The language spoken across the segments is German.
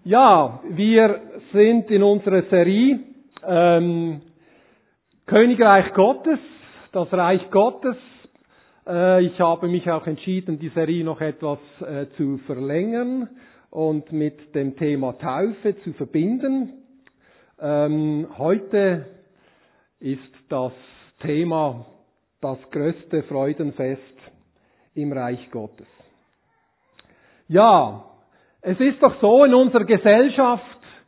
Ja, wir sind in unserer Serie Königreich Gottes, das Reich Gottes. Ich habe mich auch entschieden, die Serie noch etwas zu verlängern und mit dem Thema Taufe zu verbinden. Heute ist das Thema das größte Freudenfest im Reich Gottes. Ja, es ist doch so in unserer Gesellschaft,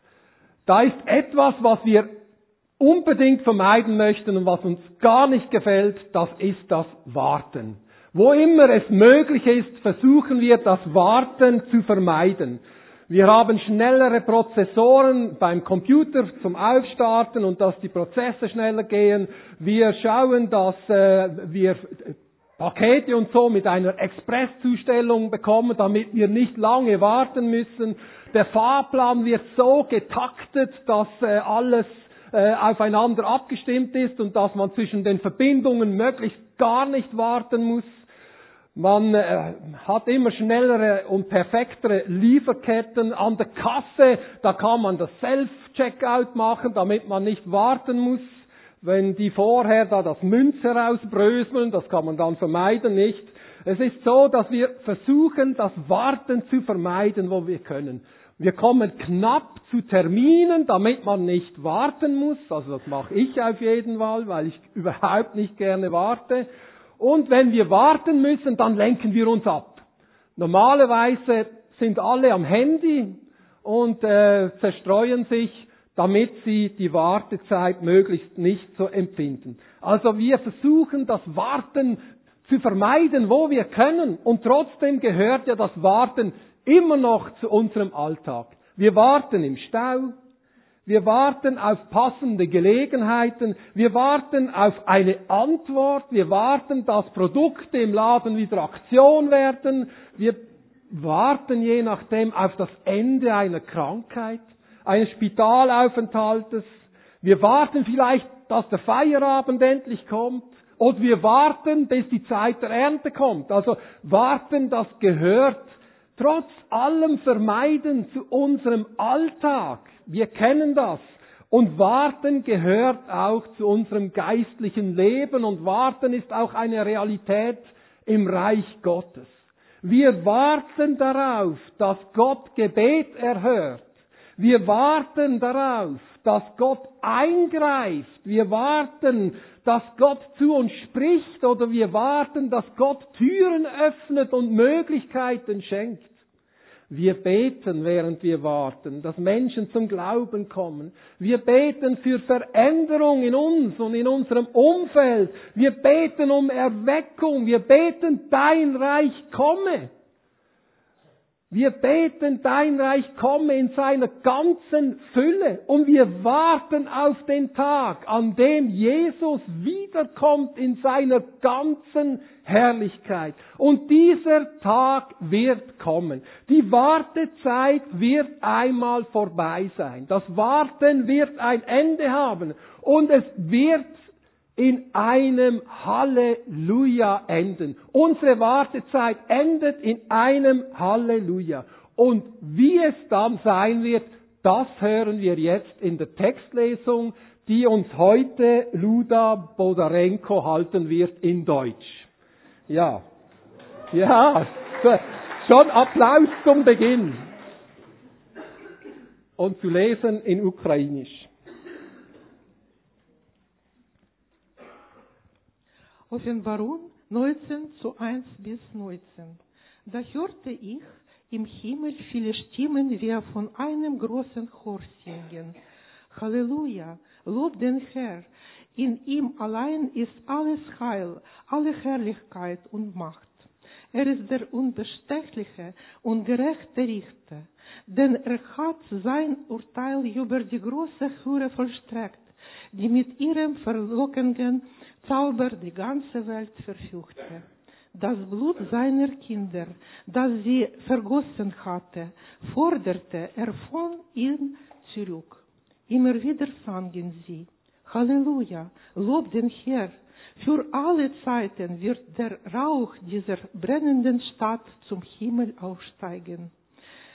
da ist etwas, was wir unbedingt vermeiden möchten und was uns gar nicht gefällt, das ist das Warten. Wo immer es möglich ist, versuchen wir das Warten zu vermeiden. Wir haben schnellere Prozessoren beim Computer zum Aufstarten und dass die Prozesse schneller gehen. Wir schauen, dass wir Pakete und so mit einer Expresszustellung bekommen, damit wir nicht lange warten müssen. Der Fahrplan wird so getaktet, dass alles aufeinander abgestimmt ist und dass man zwischen den Verbindungen möglichst gar nicht warten muss. Man hat immer schnellere und perfektere Lieferketten. An der Kasse, da kann man das Self-Checkout machen, damit man nicht warten muss. Wenn die vorher da das Münz herausbröseln, das kann man dann vermeiden, nicht? Es ist so, dass wir versuchen, das Warten zu vermeiden, wo wir können. Wir kommen knapp zu Terminen, damit man nicht warten muss. Also das mache ich auf jeden Fall, weil ich überhaupt nicht gerne warte. Und wenn wir warten müssen, dann lenken wir uns ab. Normalerweise sind alle am Handy und zerstreuen sich, damit sie die Wartezeit möglichst nicht so empfinden. Also wir versuchen, das Warten zu vermeiden, wo wir können. Und trotzdem gehört ja das Warten immer noch zu unserem Alltag. Wir warten im Stau. Wir warten auf passende Gelegenheiten. Wir warten auf eine Antwort. Wir warten, dass Produkte im Laden wieder Aktion werden. Wir warten je nachdem auf das Ende einer Krankheit, eines Spitalaufenthaltes. Wir warten vielleicht, dass der Feierabend endlich kommt. Oder wir warten, bis die Zeit der Ernte kommt. Also warten, das gehört trotz allem Vermeiden zu unserem Alltag. Wir kennen das. Und Warten gehört auch zu unserem geistlichen Leben. Und Warten ist auch eine Realität im Reich Gottes. Wir warten darauf, dass Gott Gebet erhört. Wir warten darauf, dass Gott eingreift. Wir warten, dass Gott zu uns spricht, oder wir warten, dass Gott Türen öffnet und Möglichkeiten schenkt. Wir beten, während wir warten, dass Menschen zum Glauben kommen. Wir beten für Veränderung in uns und in unserem Umfeld. Wir beten um Erweckung. Wir beten, dein Reich komme. Wir beten, dein Reich komme in seiner ganzen Fülle. Und wir warten auf den Tag, an dem Jesus wiederkommt in seiner ganzen Herrlichkeit. Und dieser Tag wird kommen. Die Wartezeit wird einmal vorbei sein. Das Warten wird ein Ende haben. Und es wird in einem Halleluja enden. Unsere Wartezeit endet in einem Halleluja. Und wie es dann sein wird, das hören wir jetzt in der Textlesung, die uns heute Luda Bodarenko halten wird in Deutsch. Ja, schon Applaus zum Beginn. Und zu lesen in Ukrainisch. Offenbarung 19:1-19. Da hörte ich im Himmel viele Stimmen wie von einem großen Chor singen. Halleluja, lob den Herr, in ihm allein ist alles Heil, alle Herrlichkeit und Macht. Er ist der unbestechliche und gerechte Richter, denn er hat sein Urteil über die große Hure vollstreckt, die mit ihrem verlockenden Zauber die ganze Welt verfügte. Das Blut seiner Kinder, das sie vergossen hatte, forderte er von ihnen zurück. Immer wieder sangen sie, Halleluja, lob den Herr. Für alle Zeiten wird der Rauch dieser brennenden Stadt zum Himmel aufsteigen.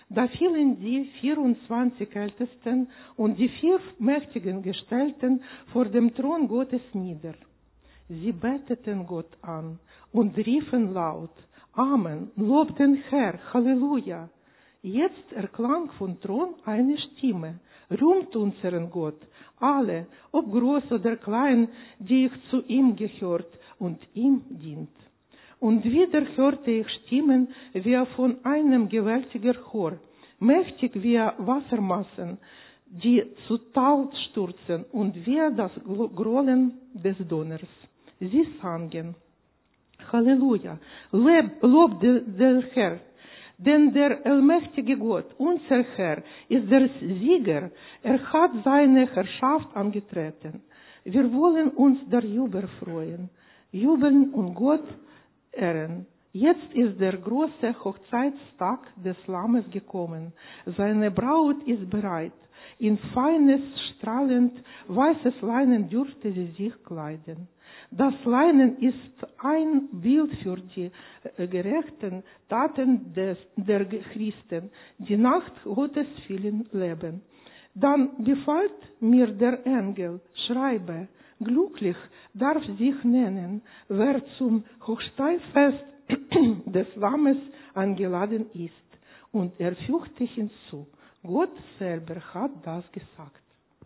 Da fielen die 24 Ältesten und die 4 mächtigen Gestalten vor dem Thron Gottes nieder. Sie beteten Gott an und riefen laut: Amen, Lob den Herr, Halleluja. Jetzt erklang vom Thron eine Stimme: Rühmt unseren Gott, alle, ob groß oder klein, die zu ihm gehört und ihm dient. Und wieder hörte ich Stimmen wie von einem gewaltigen Chor, mächtig wie Wassermassen, die zu Tal stürzen und wie das Grollen des Donners. Sie sangen: Halleluja, Lob den Herr, denn der allmächtige Gott, unser Herr, ist der Sieger. Er hat seine Herrschaft angetreten. Wir wollen uns darüber freuen, jubeln und Gott ehren. Jetzt ist der große Hochzeitstag des Lammes gekommen. Seine Braut ist bereit. In feines, strahlend weißes Leinen dürfte sie sich kleiden. Das Leinen ist ein Bild für die gerechten Taten der Christen, die nach Gottes Willen leben. Dann befahl mir der Engel: Schreibe, glücklich darf sich nennen, wer zum Hochzeitsfest des Lammes eingeladen ist. Und er fügte hinzu: Gott selber hat das gesagt.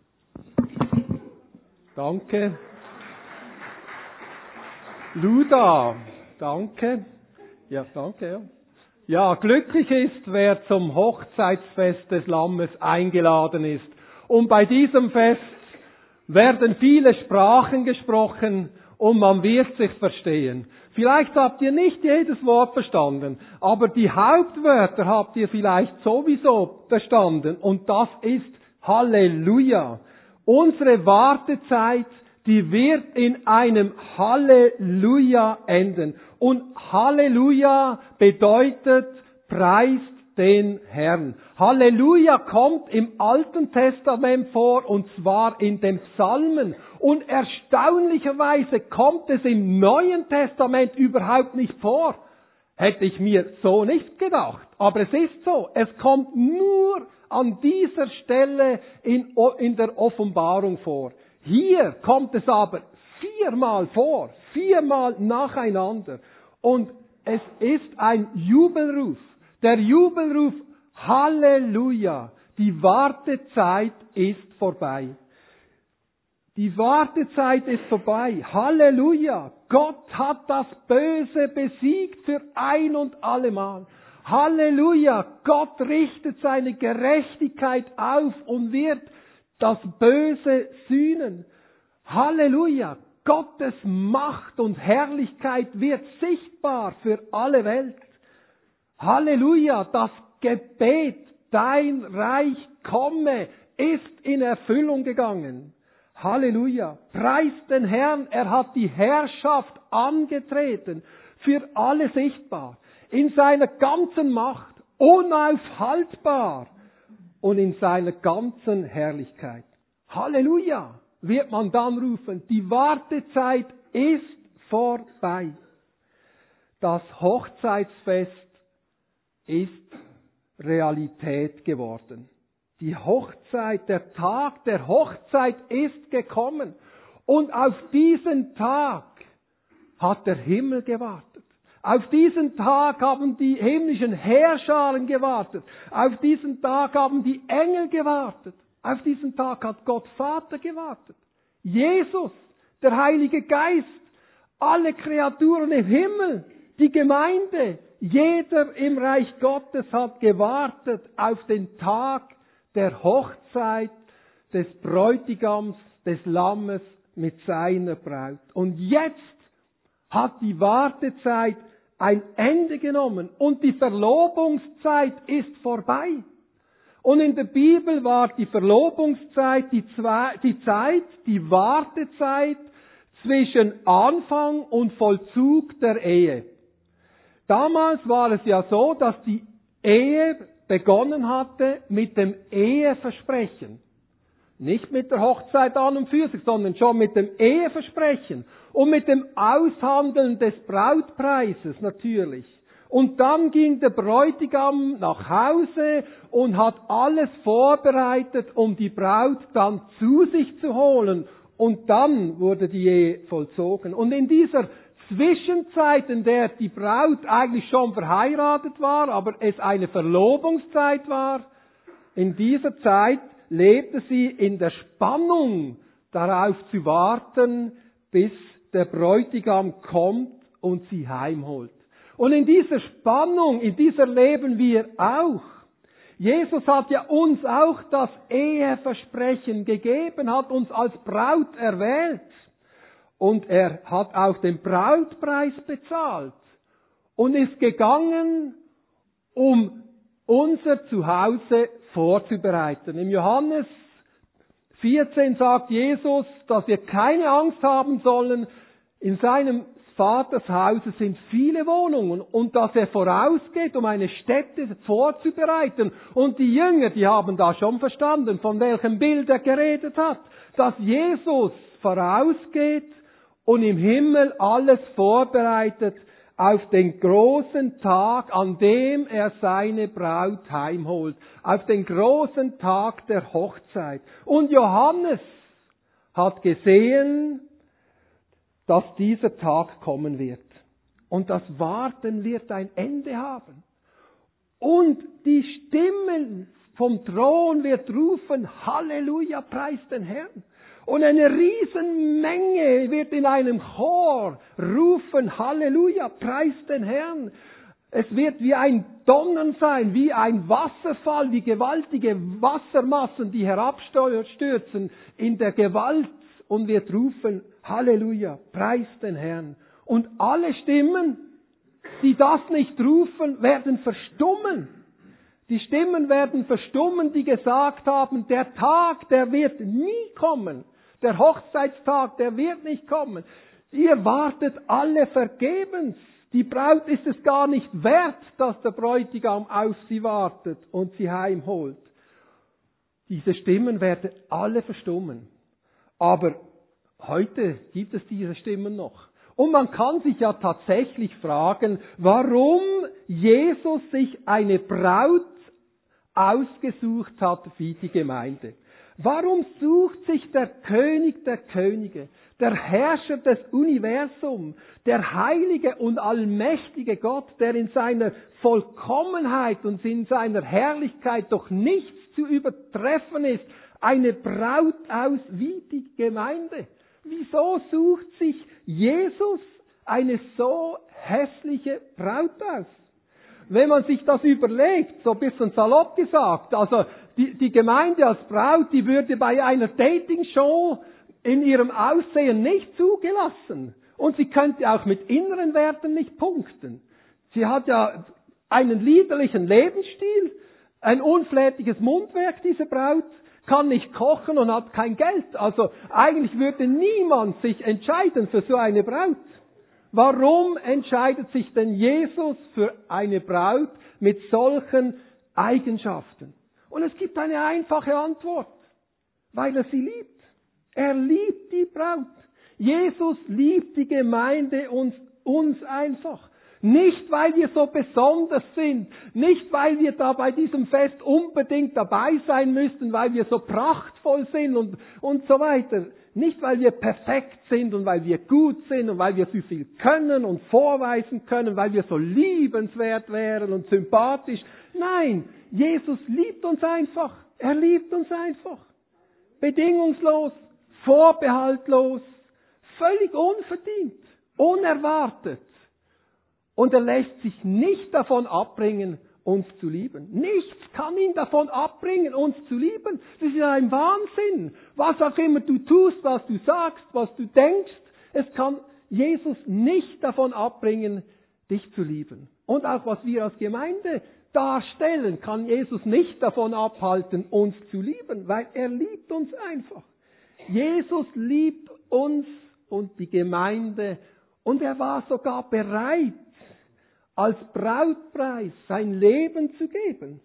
Danke. Luda, danke. Ja, danke. Ja. Ja, glücklich ist, wer zum Hochzeitsfest des Lammes eingeladen ist. Und bei diesem Fest werden viele Sprachen gesprochen und man wird sich verstehen. Vielleicht habt ihr nicht jedes Wort verstanden, aber die Hauptwörter habt ihr vielleicht sowieso verstanden. Und das ist Halleluja. Unsere Wartezeit, die wird in einem Halleluja enden. Und Halleluja bedeutet, preist den Herrn. Halleluja kommt im Alten Testament vor, und zwar in den Psalmen. Und erstaunlicherweise kommt es im Neuen Testament überhaupt nicht vor. Hätte ich mir so nicht gedacht. Aber es ist so. Es kommt nur an dieser Stelle in der Offenbarung vor. Hier kommt es aber 4-mal vor, 4-mal nacheinander. Und es ist ein Jubelruf. Der Jubelruf: Halleluja. Die Wartezeit ist vorbei. Die Wartezeit ist vorbei. Halleluja. Gott hat das Böse besiegt für ein und allemal. Halleluja. Gott richtet seine Gerechtigkeit auf und wird das Böse sühnen. Halleluja. Gottes Macht und Herrlichkeit wird sichtbar für alle Welt. Halleluja. Das Gebet, dein Reich komme, ist in Erfüllung gegangen. Halleluja. Preist den Herrn. Er hat die Herrschaft angetreten. Für alle sichtbar. In seiner ganzen Macht. Unaufhaltbar. Und in seiner ganzen Herrlichkeit. Halleluja, wird man dann rufen. Die Wartezeit ist vorbei. Das Hochzeitsfest ist Realität geworden. Die Hochzeit, der Tag der Hochzeit ist gekommen. Und auf diesen Tag hat der Himmel gewartet. Auf diesen Tag haben die himmlischen Heerscharen gewartet. Auf diesen Tag haben die Engel gewartet. Auf diesen Tag hat Gott Vater gewartet. Jesus, der Heilige Geist, alle Kreaturen im Himmel, die Gemeinde, jeder im Reich Gottes hat gewartet auf den Tag der Hochzeit des Bräutigams, des Lammes mit seiner Braut. Und jetzt hat die Wartezeit ein Ende genommen und die Verlobungszeit ist vorbei. Und in der Bibel war die Verlobungszeit die Wartezeit zwischen Anfang und Vollzug der Ehe. Damals war es ja so, dass die Ehe begonnen hatte mit dem Eheversprechen. Nicht mit der Hochzeit an und für sich, sondern schon mit dem Eheversprechen und mit dem Aushandeln des Brautpreises natürlich. Und dann ging der Bräutigam nach Hause und hat alles vorbereitet, um die Braut dann zu sich zu holen. Und dann wurde die Ehe vollzogen. Und in dieser Zwischenzeit, in der die Braut eigentlich schon verheiratet war, aber es eine Verlobungszeit war, in dieser Zeit lebte sie in der Spannung, darauf zu warten, bis der Bräutigam kommt und sie heimholt. Und in dieser Spannung, in dieser leben wir auch. Jesus hat ja uns auch das Eheversprechen gegeben, hat uns als Braut erwählt. Und er hat auch den Brautpreis bezahlt und ist gegangen, um unser Zuhause vorzubereiten. Im Johannes 14 sagt Jesus, dass wir keine Angst haben sollen. In seinem Vaters Hause sind viele Wohnungen und dass er vorausgeht, um eine Stätte vorzubereiten. Und die Jünger, die haben da schon verstanden, von welchem Bild er geredet hat, dass Jesus vorausgeht und im Himmel alles vorbereitet auf den großen Tag, an dem er seine Braut heimholt, auf den großen Tag der Hochzeit. Und Johannes hat gesehen, dass dieser Tag kommen wird. Und das Warten wird ein Ende haben. Und die Stimmen vom Thron wird rufen, Halleluja, preis den Herrn. Und eine Riesenmenge wird in einem Chor rufen, Halleluja, preis den Herrn. Es wird wie ein Donnern sein, wie ein Wasserfall, wie gewaltige Wassermassen, die herabstürzen in der Gewalt und wird rufen, Halleluja, preis den Herrn. Und alle Stimmen, die das nicht rufen, werden verstummen. Die Stimmen werden verstummen, die gesagt haben, der Tag, der wird nie kommen. Der Hochzeitstag, der wird nicht kommen. Ihr wartet alle vergebens. Die Braut ist es gar nicht wert, dass der Bräutigam auf sie wartet und sie heimholt. Diese Stimmen werden alle verstummen. Aber heute gibt es diese Stimmen noch. Und man kann sich ja tatsächlich fragen, warum Jesus sich eine Braut ausgesucht hat wie die Gemeinde. Warum sucht sich der König der Könige, der Herrscher des Universums, der heilige und allmächtige Gott, der in seiner Vollkommenheit und in seiner Herrlichkeit doch nichts zu übertreffen ist, eine Braut aus wie die Gemeinde? Wieso sucht sich Jesus eine so hässliche Braut aus? Wenn man sich das überlegt, so ein bisschen salopp gesagt, also die Gemeinde als Braut, die würde bei einer Dating-Show in ihrem Aussehen nicht zugelassen. Und sie könnte auch mit inneren Werten nicht punkten. Sie hat ja einen liederlichen Lebensstil, ein unflätiges Mundwerk, diese Braut, kann nicht kochen und hat kein Geld. Also eigentlich würde niemand sich entscheiden für so eine Braut. Warum entscheidet sich denn Jesus für eine Braut mit solchen Eigenschaften? Und es gibt eine einfache Antwort. Weil er sie liebt. Er liebt die Braut. Jesus liebt die Gemeinde und uns einfach. Nicht, weil wir so besonders sind, nicht, weil wir da bei diesem Fest unbedingt dabei sein müssten, weil wir so prachtvoll sind und so weiter. Nicht, weil wir perfekt sind und weil wir gut sind und weil wir so viel können und vorweisen können, weil wir so liebenswert wären und sympathisch. Nein, Jesus liebt uns einfach. Er liebt uns einfach. Bedingungslos, vorbehaltlos, völlig unverdient, unerwartet. Und er lässt sich nicht davon abbringen, uns zu lieben. Nichts kann ihn davon abbringen, uns zu lieben. Das ist ein Wahnsinn. Was auch immer du tust, was du sagst, was du denkst, es kann Jesus nicht davon abbringen, dich zu lieben. Und auch was wir als Gemeinde darstellen, kann Jesus nicht davon abhalten, uns zu lieben, weil er liebt uns einfach. Jesus liebt uns und die Gemeinde und er war sogar bereit, als Brautpreis sein Leben zu geben.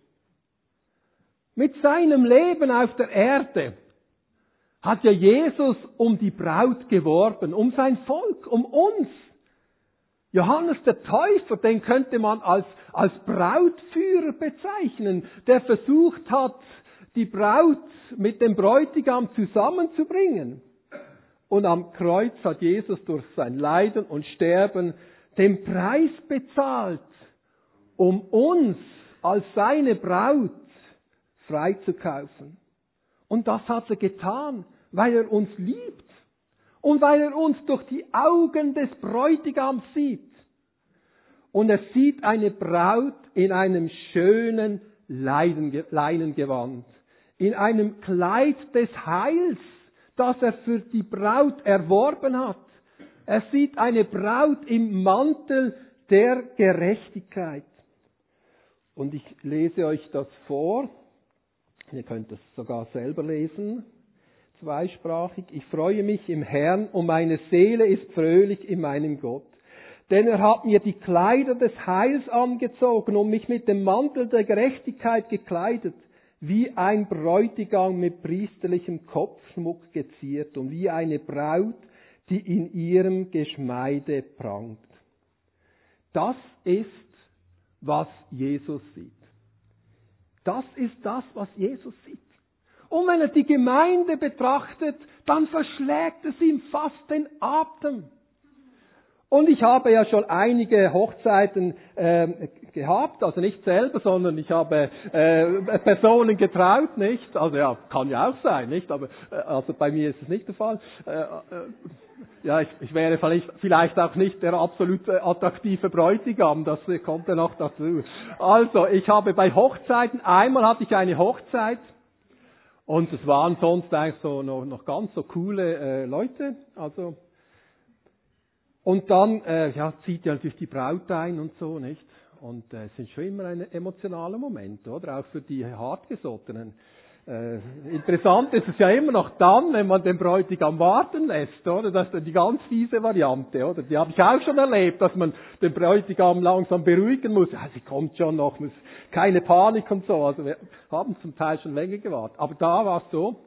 Mit seinem Leben auf der Erde hat ja Jesus um die Braut geworben, um sein Volk, um uns. Johannes der Täufer, den könnte man als Brautführer bezeichnen, der versucht hat, die Braut mit dem Bräutigam zusammenzubringen. Und am Kreuz hat Jesus durch sein Leiden und Sterben den Preis bezahlt, um uns als seine Braut freizukaufen. Und das hat er getan, weil er uns liebt und weil er uns durch die Augen des Bräutigams sieht. Und er sieht eine Braut in einem schönen Leinengewand, in einem Kleid des Heils, das er für die Braut erworben hat. Er sieht eine Braut im Mantel der Gerechtigkeit. Und ich lese euch das vor. Ihr könnt es sogar selber lesen. Zweisprachig. Ich freue mich im Herrn und meine Seele ist fröhlich in meinem Gott. Denn er hat mir die Kleider des Heils angezogen und mich mit dem Mantel der Gerechtigkeit gekleidet, wie ein Bräutigam mit priesterlichem Kopfschmuck geziert und wie eine Braut, die in ihrem Geschmeide prangt. Das ist, was Jesus sieht. Das ist das, was Jesus sieht. Und wenn er die Gemeinde betrachtet, dann verschlägt es ihm fast den Atem. Und ich habe ja schon einige Hochzeiten gehabt, also nicht selber, sondern ich habe Personen getraut, nicht? Also ja, kann ja auch sein, nicht? Aber also bei mir ist es nicht der Fall. Ja, ich wäre vielleicht auch nicht der absolut attraktive Bräutigam, das kommt ja noch dazu. Also, ich habe bei Hochzeiten, einmal hatte ich eine Hochzeit und es waren sonst eigentlich so noch ganz so coole Leute, also. Und dann zieht ja natürlich die Braut ein und so, nicht? Und es ist schon immer ein emotionaler Moment, oder? Auch für die Hartgesottenen. Interessant ist es ja immer noch dann, wenn man den Bräutigam warten lässt, oder? Das ist dann die ganz fiese Variante, oder? Die habe ich auch schon erlebt, dass man den Bräutigam langsam beruhigen muss. Ja, sie kommt schon noch, muss keine Panik und so. Also wir haben zum Teil schon länger gewartet. Aber da war es so,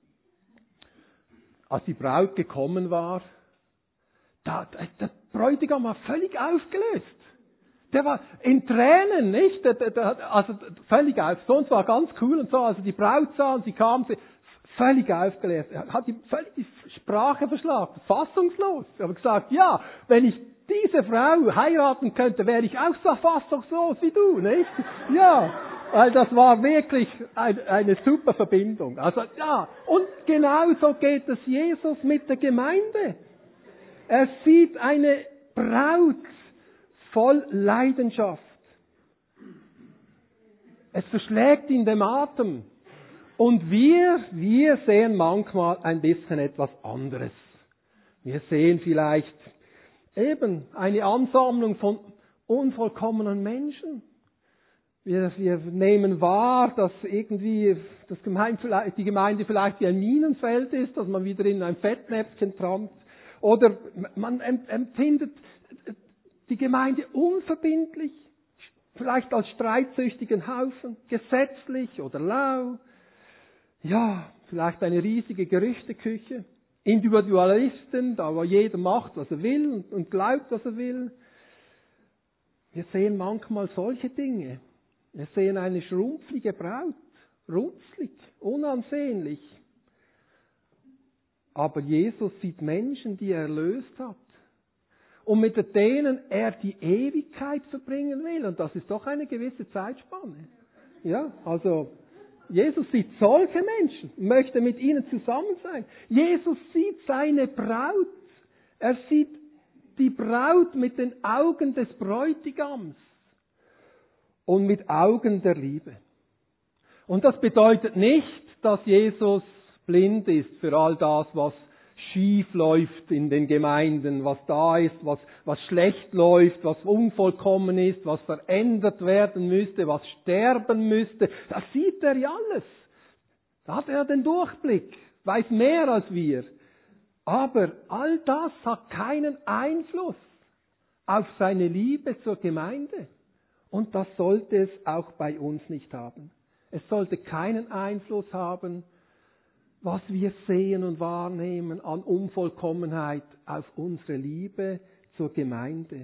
als die Braut gekommen war, der Bräutigam war völlig aufgelöst. Der war in Tränen, nicht? Also völlig auf. Sonst war ganz cool und so. Also die Braut sah und sie kam, völlig aufgelöst. Er hat völlig die Sprache verschlagen, fassungslos. Er hat gesagt, ja, wenn ich diese Frau heiraten könnte, wäre ich auch so fassungslos wie du, nicht? Ja, weil das war wirklich eine super Verbindung. Also ja, und genauso geht es Jesus mit der Gemeinde. Er sieht eine Braut voll Leidenschaft. Es verschlägt ihn den Atem. Und wir sehen manchmal ein bisschen etwas anderes. Wir sehen vielleicht eben eine Ansammlung von unvollkommenen Menschen. Wir nehmen wahr, dass irgendwie die Gemeinde vielleicht wie ein Minenfeld ist, dass man wieder in ein Fettnäpfchen trampt. Oder man empfindet die Gemeinde unverbindlich, vielleicht als streitsüchtigen Haufen, gesetzlich oder lau. Ja, vielleicht eine riesige Gerüchteküche. Individualisten, da wo jeder macht, was er will und glaubt, was er will. Wir sehen manchmal solche Dinge. Wir sehen eine schrumpflige Braut, runzlig, unansehnlich. Aber Jesus sieht Menschen, die er erlöst hat. Und mit denen er die Ewigkeit verbringen will. Und das ist doch eine gewisse Zeitspanne. Ja, also, Jesus sieht solche Menschen, möchte mit ihnen zusammen sein. Jesus sieht seine Braut. Er sieht die Braut mit den Augen des Bräutigams. Und mit Augen der Liebe. Und das bedeutet nicht, dass Jesus blind ist für all das, was schief läuft in den Gemeinden, was da ist, was schlecht läuft, was unvollkommen ist, was verändert werden müsste, was sterben müsste. Das sieht er ja alles. Da hat er den Durchblick, weiß mehr als wir. Aber all das hat keinen Einfluss auf seine Liebe zur Gemeinde. Und das sollte es auch bei uns nicht haben. Es sollte keinen Einfluss haben, was wir sehen und wahrnehmen an Unvollkommenheit auf unsere Liebe zur Gemeinde.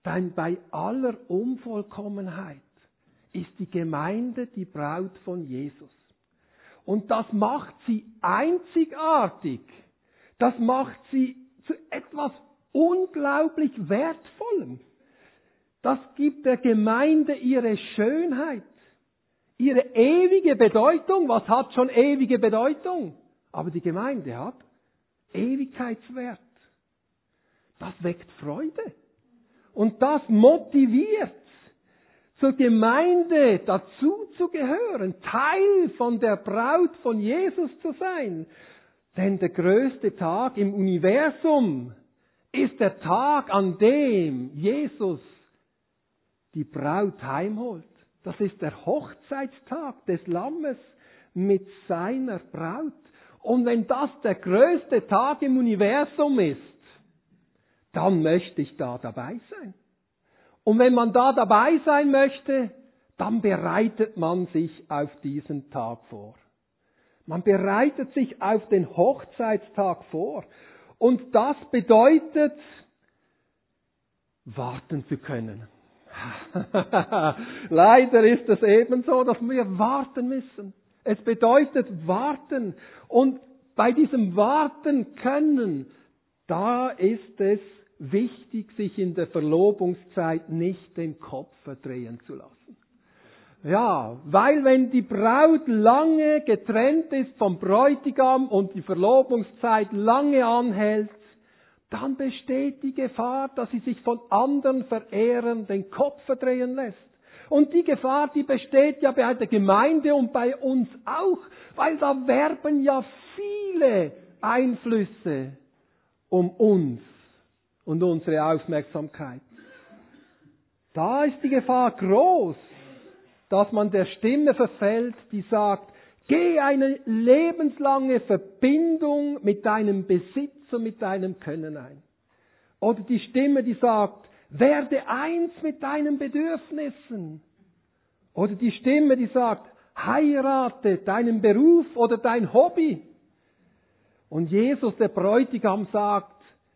Denn bei aller Unvollkommenheit ist die Gemeinde die Braut von Jesus. Und das macht sie einzigartig. Das macht sie zu etwas unglaublich Wertvollem. Das gibt der Gemeinde ihre Schönheit, ihre ewige Bedeutung. Was hat schon ewige Bedeutung? Aber die Gemeinde hat Ewigkeitswert. Das weckt Freude. Und das motiviert, zur Gemeinde dazu zu gehören, Teil von der Braut von Jesus zu sein. Denn der größte Tag im Universum ist der Tag, an dem Jesus die Braut heimholt. Das ist der Hochzeitstag des Lammes mit seiner Braut. Und wenn das der größte Tag im Universum ist, dann möchte ich da dabei sein. Und wenn man da dabei sein möchte, dann bereitet man sich auf diesen Tag vor. Man bereitet sich auf den Hochzeitstag vor. Und das bedeutet, warten zu können. Leider ist es eben so, dass wir warten müssen. Es bedeutet warten. Und bei diesem Warten können, da ist es wichtig, sich in der Verlobungszeit nicht den Kopf verdrehen zu lassen. Ja, weil wenn die Braut lange getrennt ist vom Bräutigam und die Verlobungszeit lange anhält, dann besteht die Gefahr, dass sie sich von anderen Verehrern den Kopf verdrehen lässt. Und die Gefahr, die besteht ja bei der Gemeinde und bei uns auch, weil da werben ja viele Einflüsse um uns und unsere Aufmerksamkeit. Da ist die Gefahr groß, dass man der Stimme verfällt, die sagt, geh eine lebenslange Verbindung mit deinem Besitz und mit deinem Können ein. Oder die Stimme, die sagt, werde eins mit deinen Bedürfnissen. Oder die Stimme, die sagt, heirate deinen Beruf oder dein Hobby. Und Jesus, der Bräutigam, sagt,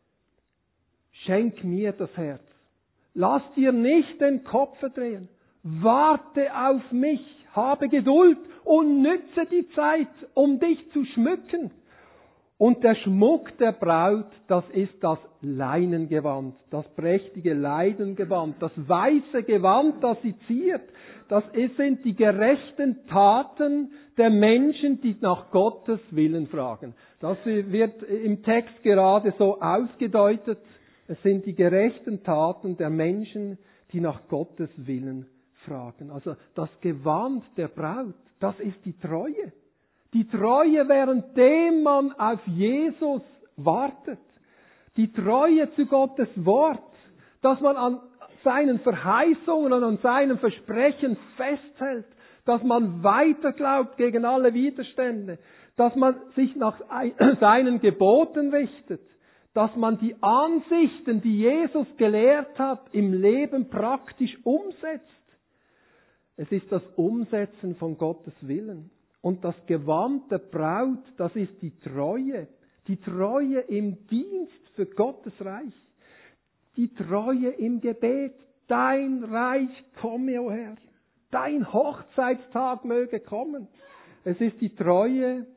schenk mir das Herz. Lass dir nicht den Kopf verdrehen. Warte auf mich. Habe Geduld und nütze die Zeit, um dich zu schmücken. Und der Schmuck der Braut, das ist das Leinengewand, das prächtige Leidengewand, das weiße Gewand, das sie ziert. Das sind die gerechten Taten der Menschen, die nach Gottes Willen fragen. Das wird im Text gerade so ausgedeutet. Es sind die gerechten Taten der Menschen, die nach Gottes Willen fragen. Also das Gewand der Braut, das ist die Treue. Die Treue, währenddem man auf Jesus wartet. Die Treue zu Gottes Wort, dass man an seinen Verheißungen und an seinen Versprechen festhält, dass man weiter glaubt gegen alle Widerstände, dass man sich nach seinen Geboten richtet, dass man die Ansichten, die Jesus gelehrt hat, im Leben praktisch umsetzt. Es ist das Umsetzen von Gottes Willen. Und das Gewand der Braut, das ist die Treue. Die Treue im Dienst für Gottes Reich. Die Treue im Gebet. Dein Reich komme, o Herr. Dein Hochzeitstag möge kommen. Es ist die Treue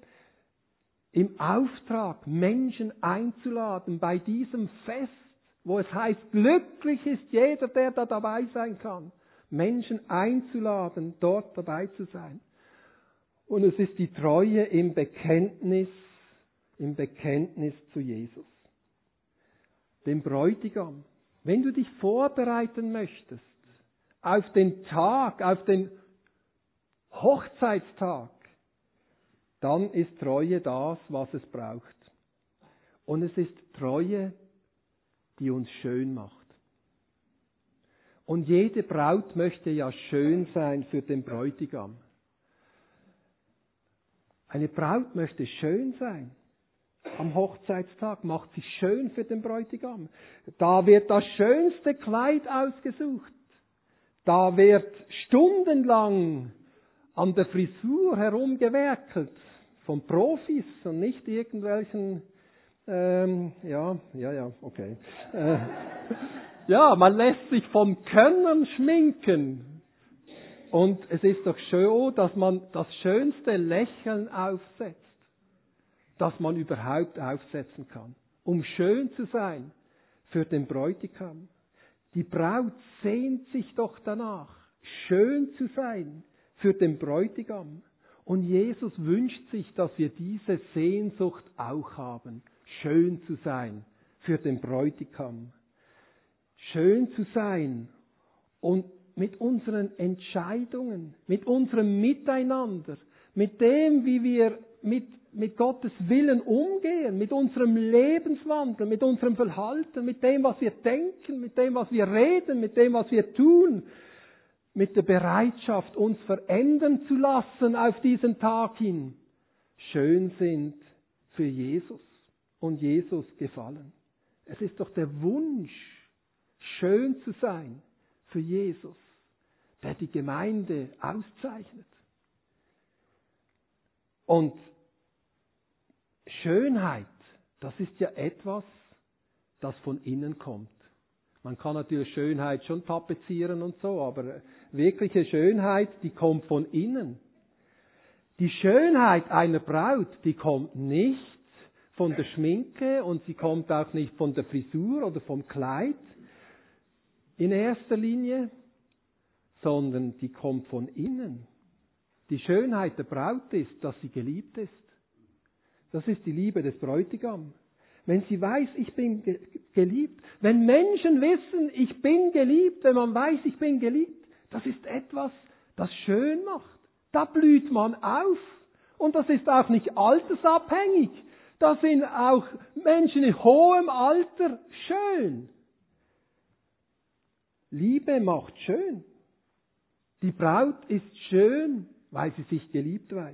im Auftrag, Menschen einzuladen bei diesem Fest, wo es heißt, glücklich ist jeder, der da dabei sein kann. Menschen einzuladen, dort dabei zu sein. Und es ist die Treue im Bekenntnis zu Jesus. Dem Bräutigam. Wenn du dich vorbereiten möchtest auf den Tag, auf den Hochzeitstag, dann ist Treue das, was es braucht. Und es ist Treue, die uns schön macht. Und jede Braut möchte ja schön sein für den Bräutigam. Eine Braut möchte schön sein. Am Hochzeitstag macht sie schön für den Bräutigam. Da wird das schönste Kleid ausgesucht. Da wird stundenlang an der Frisur herumgewerkelt. Von Profis und nicht irgendwelchen, okay. Ja, man lässt sich vom Können schminken. Und es ist doch schön, dass man das schönste Lächeln aufsetzt, das man überhaupt aufsetzen kann, um schön zu sein für den Bräutigam. Die Braut sehnt sich doch danach, schön zu sein für den Bräutigam. Und Jesus wünscht sich, dass wir diese Sehnsucht auch haben, schön zu sein für den Bräutigam. Schön zu sein und mit unseren Entscheidungen, mit unserem Miteinander, mit dem, wie wir mit Gottes Willen umgehen, mit unserem Lebenswandel, mit unserem Verhalten, mit dem, was wir denken, mit dem, was wir reden, mit dem, was wir tun, mit der Bereitschaft, uns verändern zu lassen auf diesen Tag hin, schön sind für Jesus und Jesus gefallen. Es ist doch der Wunsch, schön zu sein für Jesus, der die Gemeinde auszeichnet. Und Schönheit, das ist ja etwas, das von innen kommt. Man kann natürlich Schönheit schon tapezieren und so, aber wirkliche Schönheit, die kommt von innen. Die Schönheit einer Braut, die kommt nicht von der Schminke und sie kommt auch nicht von der Frisur oder vom Kleid in erster Linie, sondern die kommt von innen. Die Schönheit der Braut ist, dass sie geliebt ist. Das ist die Liebe des Bräutigams. Wenn sie weiß, ich bin geliebt, wenn Menschen wissen, ich bin geliebt, wenn man weiß, ich bin geliebt, das ist etwas, das schön macht. Da blüht man auf. Und das ist auch nicht altersabhängig. Da sind auch Menschen in hohem Alter schön. Liebe macht schön. Die Braut ist schön, weil sie sich geliebt weiß.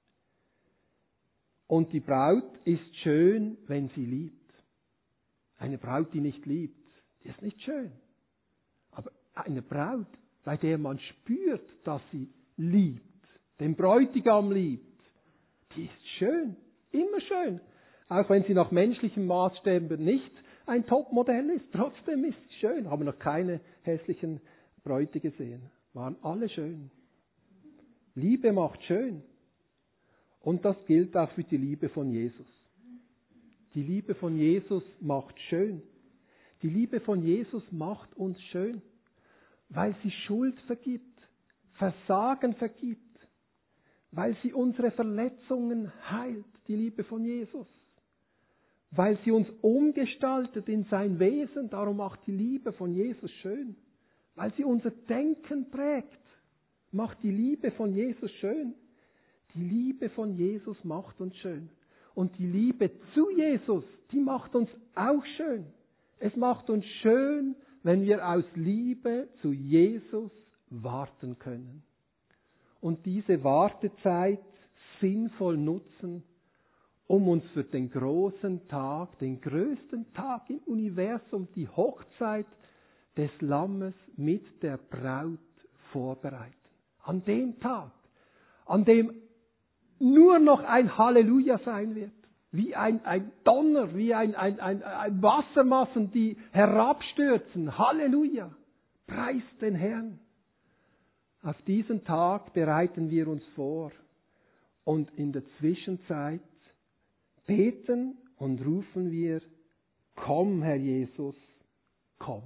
Und die Braut ist schön, wenn sie liebt. Eine Braut, die nicht liebt, die ist nicht schön. Aber eine Braut, bei der man spürt, dass sie liebt, den Bräutigam liebt, die ist schön, immer schön. Auch wenn sie nach menschlichen Maßstäben nicht ein Topmodell ist, trotzdem ist sie schön. Haben noch keine hässlichen Bräute gesehen. Waren alle schön. Liebe macht schön. Und das gilt auch für die Liebe von Jesus. Die Liebe von Jesus macht schön. Die Liebe von Jesus macht uns schön, weil sie Schuld vergibt, Versagen vergibt, weil sie unsere Verletzungen heilt, die Liebe von Jesus. Weil sie uns umgestaltet in sein Wesen, darum macht die Liebe von Jesus schön. Weil sie unser Denken prägt, macht die Liebe von Jesus schön. Die Liebe von Jesus macht uns schön. Und die Liebe zu Jesus, die macht uns auch schön. Es macht uns schön, wenn wir aus Liebe zu Jesus warten können. Und diese Wartezeit sinnvoll nutzen, um uns für den großen Tag, den größten Tag im Universum, die Hochzeit des Lammes mit der Braut vorbereiten. An dem Tag, an dem nur noch ein Halleluja sein wird. Wie ein Donner, wie ein Wassermassen, die herabstürzen. Halleluja! Preis den Herrn! Auf diesen Tag bereiten wir uns vor. Und in der Zwischenzeit beten und rufen wir, komm, Herr Jesus, komm.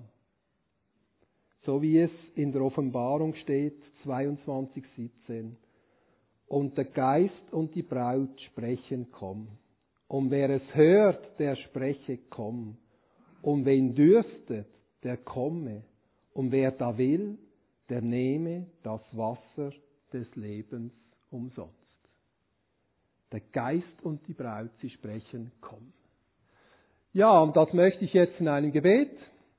So wie es in der Offenbarung steht, 22,17. Und der Geist und die Braut sprechen, komm. Und wer es hört, der spreche, komm. Und wen dürstet, der komme. Und wer da will, der nehme das Wasser des Lebens umsonst. Der Geist und die Braut, sie sprechen, komm. Ja, und das möchte ich jetzt in einem Gebet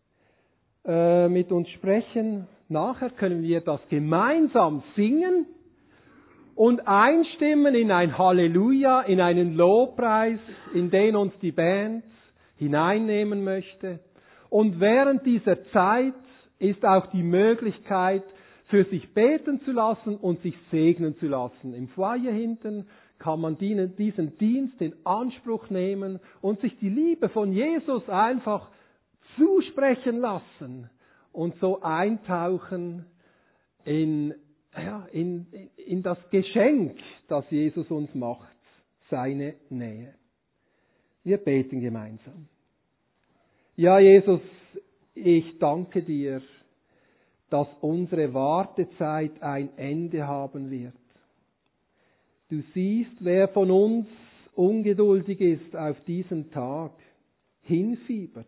mit uns sprechen. Nachher können wir das gemeinsam singen und einstimmen in ein Halleluja, in einen Lobpreis, in den uns die Band hineinnehmen möchte. Und während dieser Zeit ist auch die Möglichkeit, für sich beten zu lassen und sich segnen zu lassen. Im Foyer hinten kann man diesen Dienst in Anspruch nehmen und sich die Liebe von Jesus einfach zusprechen lassen und so eintauchen in das Geschenk, das Jesus uns macht, seine Nähe. Wir beten gemeinsam. Ja, Jesus, ich danke dir, dass unsere Wartezeit ein Ende haben wird. Du siehst, wer von uns ungeduldig ist auf diesen Tag, hinfiebert.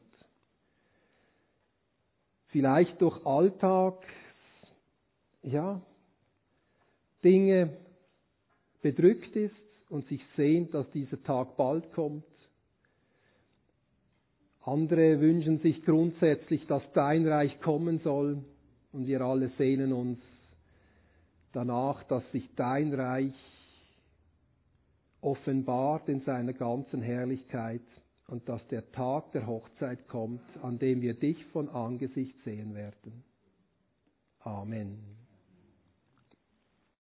Vielleicht durch Alltag, Dinge bedrückt ist und sich sehnt, dass dieser Tag bald kommt. Andere wünschen sich grundsätzlich, dass dein Reich kommen soll, und wir alle sehnen uns danach, dass sich dein Reich offenbart in seiner ganzen Herrlichkeit und dass der Tag der Hochzeit kommt, an dem wir dich von Angesicht sehen werden. Amen.